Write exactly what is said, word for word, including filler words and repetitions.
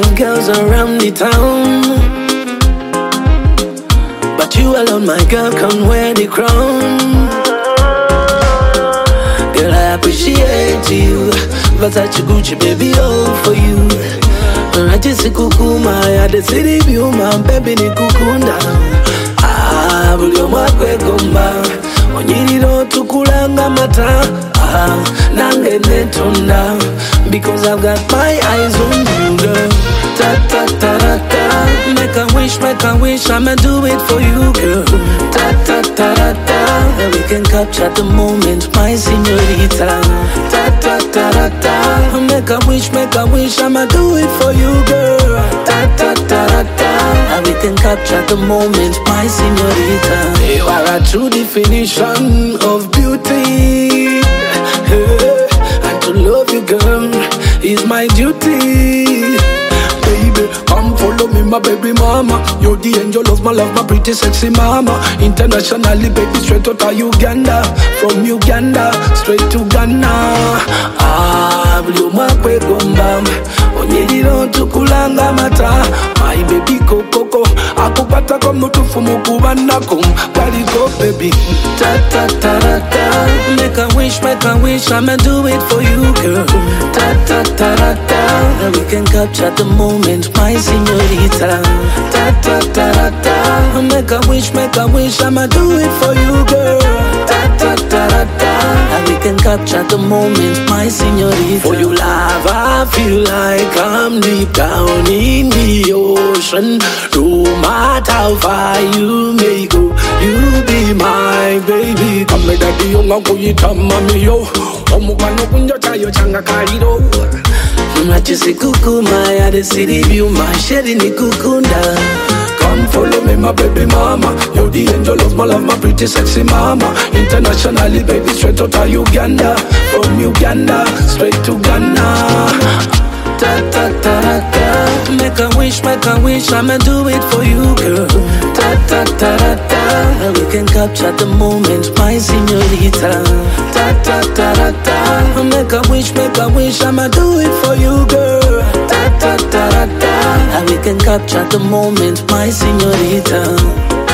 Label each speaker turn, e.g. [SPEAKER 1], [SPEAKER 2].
[SPEAKER 1] of girls around the town, but you alone, my girl, can wear the crown. Girl, I appreciate you, Versace Gucci, baby, all for you. Rajisi kukuma ya the city view, man, baby ni kukunda. Ah, bulyo mwakwe gomba, onyiriro tukulanga mata. Ah, nange netunda, because I've got my eyes on you, girl. Ta ta ta ta ta, make a wish, make a wish, I'ma do it for you, girl. Ta ta ta ta ta, we can capture the moment, my señorita. Ta ta ta ta ta, make a wish, make a wish, I'ma do it for you, girl. Ta ta ta ta ta, we can capture the moment, my señorita. You are a true definition of beauty. Hey, and to love you, girl, is my duty. Baby, come follow me, my baby mama. You're the angel of my love, my pretty sexy mama. Internationally, baby, straight out of Uganda. From Uganda, straight to Ghana. Ah, blue makwe gomba, onyiriro tukulanga mata. My baby kokoko, akupata kwa mutufu mukubanako. Body go, baby. Ta ta ta ta ta, make a wish, make a wish, I'ma do it for you, girl. Ta ta ta ta ta, we can capture the moment, my señorita. Ta ta ta ta ta, make a wish, make a wish, I'ma do it for you, girl. Ta ta ta ta ta, we can capture the moment, my señorita. For you, love, I feel like I'm deep down in the ocean. No matter how far you may go, you be my baby. Come daddy, you ngan kuyita mami yo. Omugano kunjo chayo changa kaliro. Machisi kukuma ya the city view, my shady ni kukunda. Come follow me, my baby mama. You're the angel of my love, my pretty sexy mama. Internationally, baby, straight out of Uganda. From Uganda, straight to Ghana. Ta ta ta ta ta, make a wish, make a wish, I'ma do it for you, girl. Ta ta ta ta ta, we can capture the moment, my señorita. Ta ta ta ta ta, make a wish, make a wish, I'ma do it for you, girl. Ta ta ta ta ta, we can capture the moment, my señorita.